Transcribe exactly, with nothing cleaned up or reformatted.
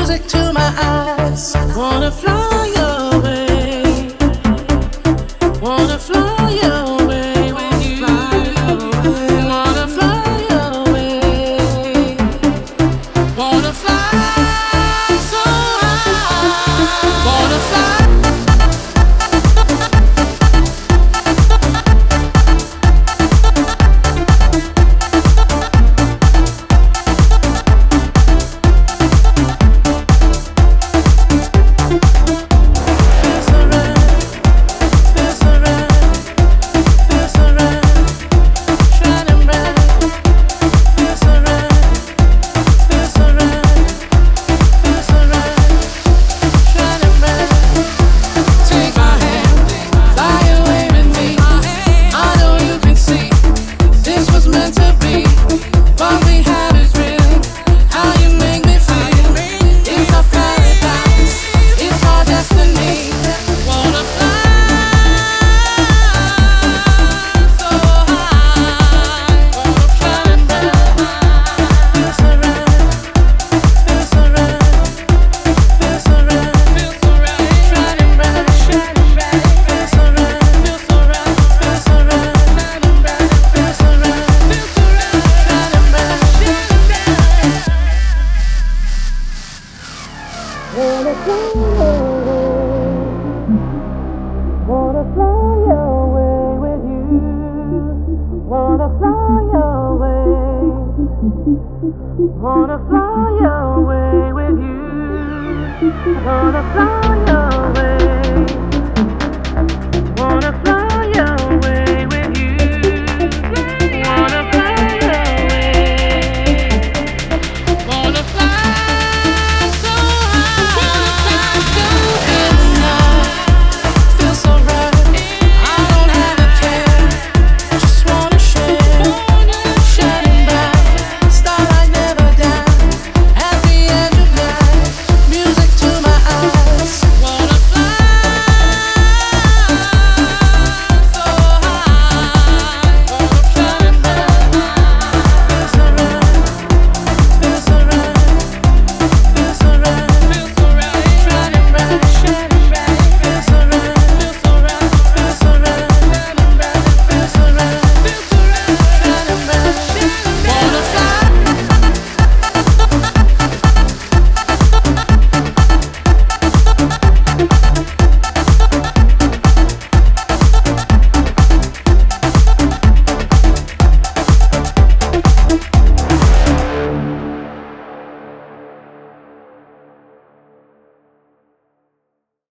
music to my eyes. Wanna fly away, wanna fly away with you. Wanna fly away, wanna fly so high, wanna fly. Wanna fly away with you. Wanna fly away. Wanna fly away with you. Wanna fly.